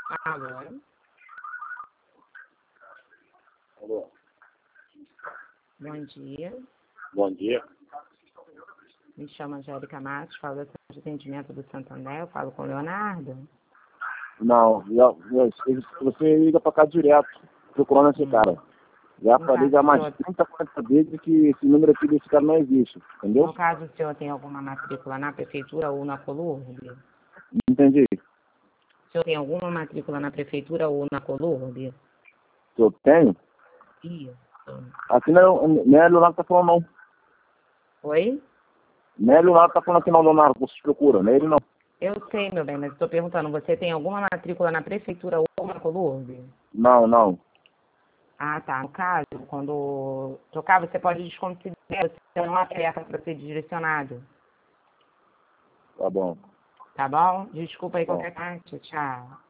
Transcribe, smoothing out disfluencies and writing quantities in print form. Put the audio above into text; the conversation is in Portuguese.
Alô? Alô? Bom dia. Bom dia. Me chamo Angélica Matos, falo do Centro de Atendimento do Santander, eu falo com o Leonardo. Não, você liga pra cá direto, procurando esse cara. Já No falei caso, já mais senhor, 30, 40 vezes que esse número aqui desse cara não existe, entendeu? no caso, o senhor tem alguma matrícula na prefeitura ou na Colurb? Não entendi. O senhor tem alguma matrícula na prefeitura ou na Colurb? Se eu tenho? Isso. Aqui não é Leonardo que tá falando, não. Oi? Não é Leonardo que tá falando aqui, não, Leonardo, vocês procuram, não é ele, não. Eu sei, meu bem, mas estou perguntando, você tem alguma matrícula na prefeitura ou na Colurb? Não, não. Ah, tá. No caso, quando tocar, você pode desconsiderar, você não aperta para ser direcionado. Tá bom. Tá bom? Desculpa aí Bom. qualquer parte. Tchau.